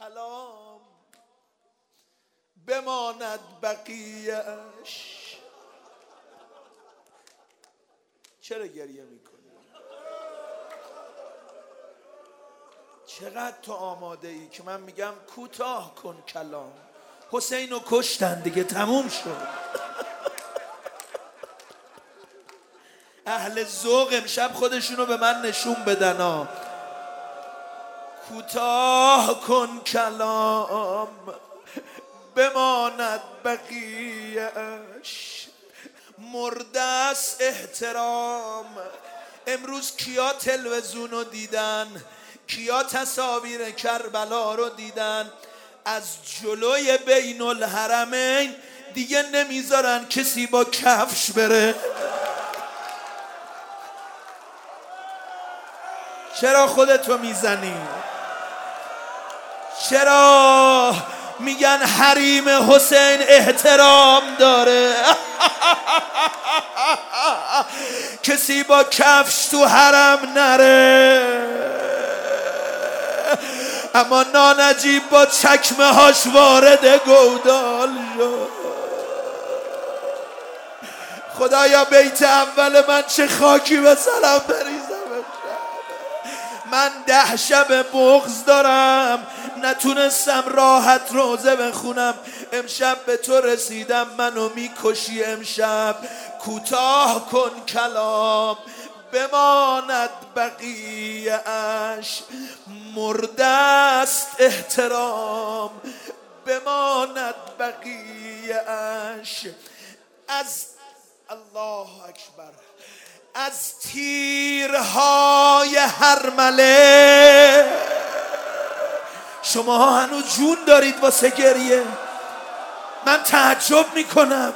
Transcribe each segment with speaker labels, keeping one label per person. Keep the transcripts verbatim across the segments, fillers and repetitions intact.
Speaker 1: کلام بماند بقیه‌اش. چرا گریه میکنی؟ چقدر تو آماده ای که من میگم کوتاه کن کلام؟ حسینو کشتن دیگه، تموم شد. اهل ذوق امشب خودشونو به من نشون بدن ها. کوتاه کن کلام بماند بقیه‌اش. مرده است احترام. امروز کیا تلویزیون رو دیدن؟ کیا تصاویر کربلا رو دیدن؟ از جلوی بین الحرمین دیگه نمیذارن کسی با کفش بره. چرا خودتو میزنی؟ چرا میگن حریم حسین احترام داره؟ کسی با کفش تو حرم نره. اما نانجیب با چکمه هاش وارد گودال شد. خدایا بیت اول من چه خاکی به سلام بریزم. من ده شب بغض دارم، نتونستم راحت روزه بخونم. امشب به تو رسیدم، منو میکشی امشب. کوتاه کن کلام بماند بقیه‌اش. مرده است احترام بماند بقیه‌اش. از الله اکبر، از تیرهای هرمله شما هنوز جون دارید واسه گریه؟ من تعجب میکنم.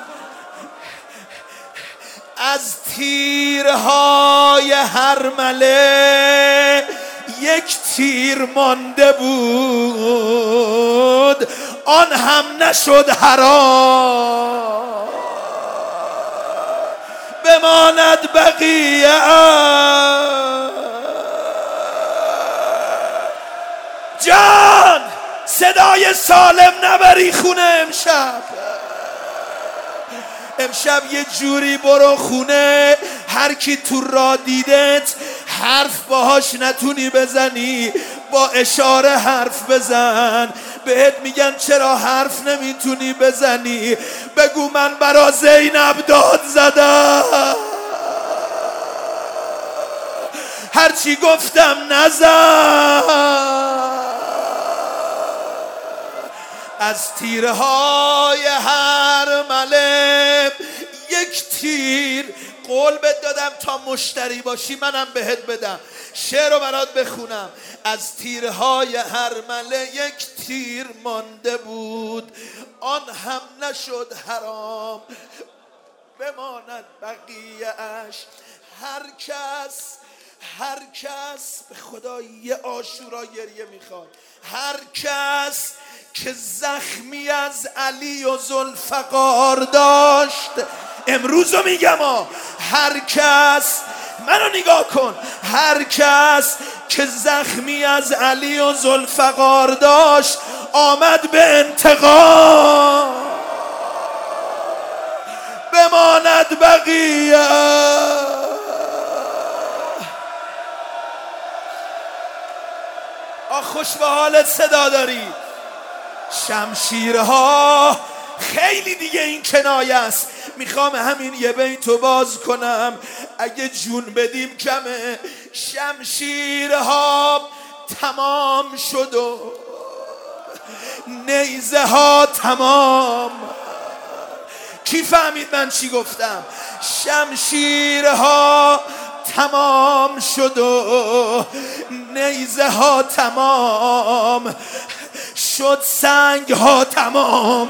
Speaker 1: از تیرهای هرمله یک تیر مانده بود، آن هم نشد حرام. بماند بقیه. جان صدای سالم نبری خونه امشب. امشب یه جوری برو خونه هر کی تو را دیدت حرف باهاش نتونی بزنی، با اشاره حرف بزن. بهت میگن چرا حرف نمیتونی بزنی؟ بگو من برا زینب داد زدم، هرچی گفتم نزن. از تیرهای هرمله یک تیر. قول بهت دادم تا مشتری باشی منم بهت بدم. شعر رو برات بخونم. از تیرهای هرمله یک تیر مانده بود، آن هم نشد حرام. بماند بقیه‌اش. هر کس هر کس به خدا یه عاشورا گریه میخواد. هر کس که زخمی از علی و ذوالفقار داشت، امروز رو میگم ها، هر کس منو نگاه کن، هر کس که زخمی از علی و ذوالفقار داشت آمد به انتقام. بماند بقیه. آه خوش به حالت صدا داری. شمشیرها خیلی دیگه این کنایه است. میخوام همین یه بیتو باز کنم، اگه جون بدیم کمه. شمشیرها تمام شد و نیزه ها تمام. کی فهمید من چی گفتم؟ شمشیرها تمام شد و نیزه ها تمام شد، سنگ ها تمام.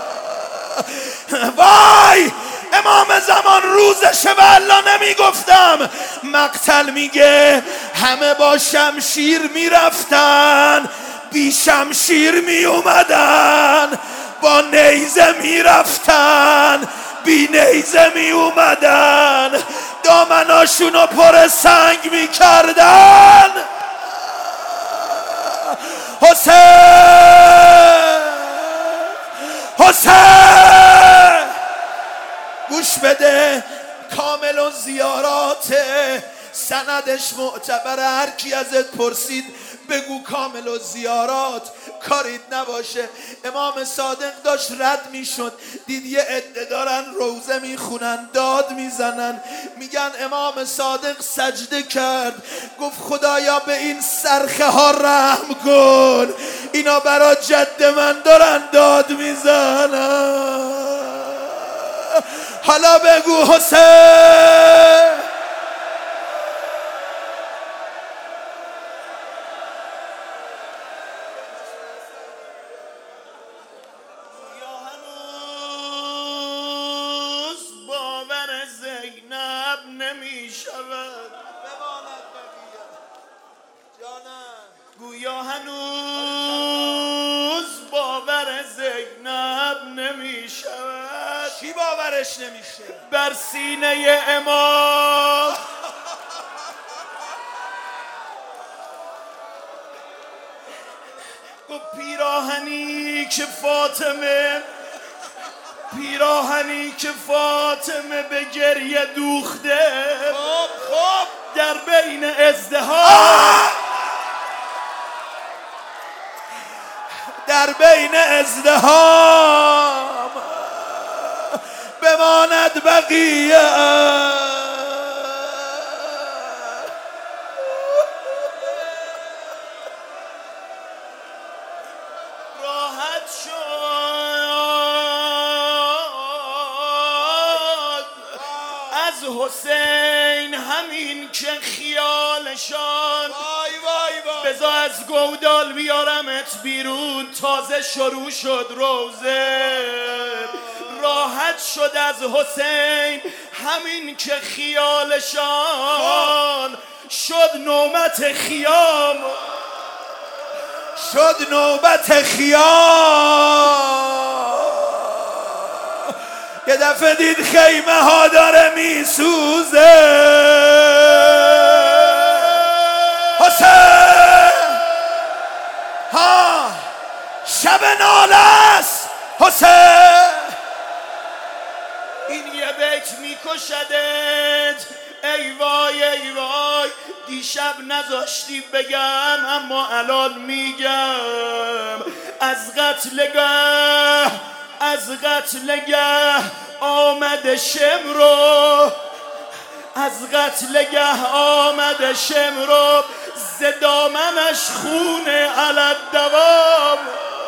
Speaker 1: وای امام زمان روزشه و الله نمی گفتم. مقتل میگه همه با شمشیر میرفتن، بی شمشیر می اومدن. با نیزه میرفتن، بی نیزه می اومدن. دامناشونو پر سنگ میکردن. حسین بده. کامل و زیاراته، سندش معتبر. هر کی ازت پرسید بگو کامل و زیارات کاریت نباشه. امام صادق داشت رد میشد، دید یه عده دارن روزه میخونن، داد میزنن، میگن امام صادق سجده کرد، گفت خدایا به این سرخه ها رحم کن، اینا برا جد من دارن داد میزنن. حالا بگو حسین.
Speaker 2: گویا هنوز باور زینب نمی شود.
Speaker 1: چی باورش نمیشه؟
Speaker 2: بر سینه امام گفت پیراهنی که فاطمه پیراهنی که فاطمه به گریه دوخته
Speaker 1: خب خب
Speaker 2: در بین ازدحام
Speaker 1: در بین ازدحام بماند بقیه.
Speaker 2: راحت شد از حسین همین که خیالشان
Speaker 1: وای وای وای
Speaker 2: بذار از گودال بیارمت بیرون. تازه شروع شد روزه. راحت شد از حسین همین که خیالشان شد نوبت خیام
Speaker 1: شد نوبت خیام. یه دفعه دید خیمه ها داره میسوزه. حسین ها شب ناله است. حسین
Speaker 2: این یه بیت میکشدت. ای وای ای وای دیشب نذاشتی بگم اما الان میگم. از قتلگاه از قتلگاه آمد شمرو از قتلگاه آمد شمرو ز دامنش خونه علت دوام.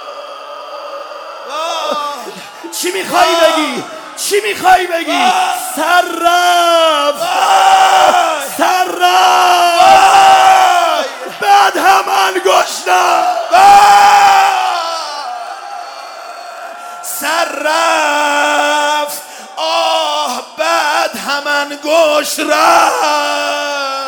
Speaker 2: چی میخوایی بگی؟ چی میخوایی بگی؟ سر رفت سر رفت بعد همان گشنم
Speaker 1: سر رفت آه بعد همان گوش رفت.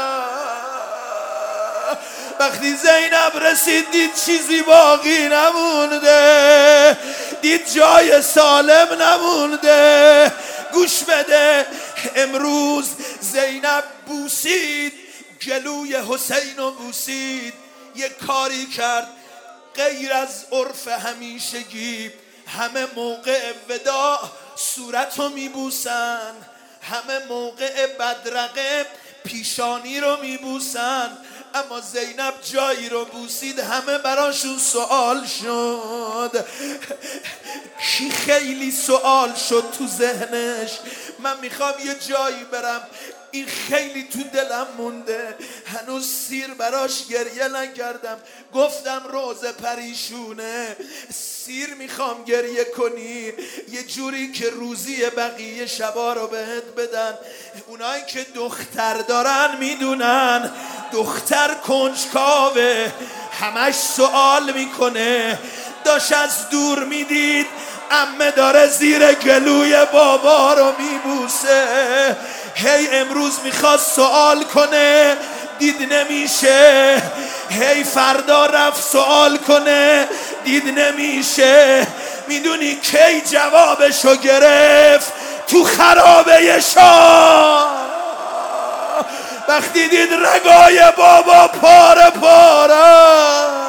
Speaker 1: وقتی زینب رسید دید چیزی باقی نمونده، دید جای سالم نمونده. گوش بده، امروز زینب بوسید گلوی حسین و بوسید. یک کاری کرد غیر از عرف همیشگی. همه موقع وداع صورت رو میبوسن، همه موقع بدرقه پیشانی رو میبوسن، اما زینب جایی رو بوسید همه براشون سوال شد. کی خیلی سوال شد تو ذهنش؟ من میخوام یه جایی برم، این خیلی تو دلم مونده، هنوز سیر براش گریه نکردم. گفتم روزه پریشونه، سیر میخوام گریه کنی یه جوری که روزی بقیه شبا رو بهت بدن. اونایی که دختر دارن میدونن دختر کنجکاوه، همش سوال میکنه. داشت از دور میدید عمه داره زیر گلوی بابا رو میبوسه، هی امروز میخواست سوال کنه دید نمیشه، هی فردا رفت سوال کنه دید نمیشه. میدونی کی جوابشو گرفت؟ تو خرابه شام، وقتی دید رگای بابا پاره پاره.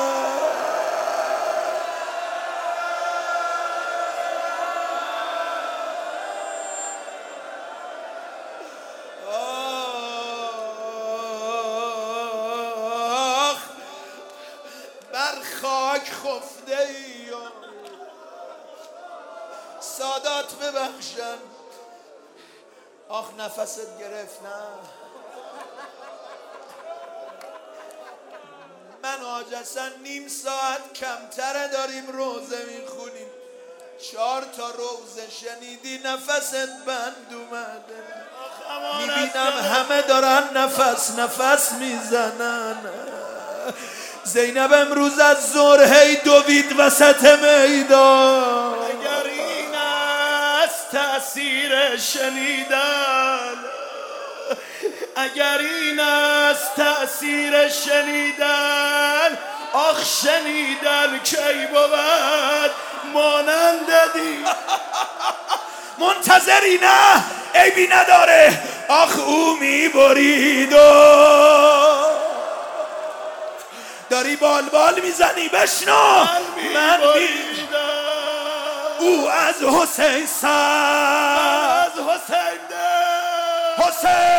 Speaker 1: فلک خفته ای سادات ببخشن. آخ نفست گرفت. نه من حاج حسن نیم ساعت کمتره داریم روزه میخونیم، چهار تا روزه شنیدی نفست بند اومده. میبینم همه دارن نفس نفس میزنن. زینب امروز از ظهر هی دوید وسط میدان.
Speaker 2: اگر این است تأثیر شنیدن، اگر این است تأثیر شنیدن، آخ شنیدن کی بود مانند دی.
Speaker 1: منتظری نه عیبی نداره، آخ او میبرید و داری بال بال میزنی. بشنو من میبریدم او از حسین سر،
Speaker 2: از حسین ده
Speaker 1: حسین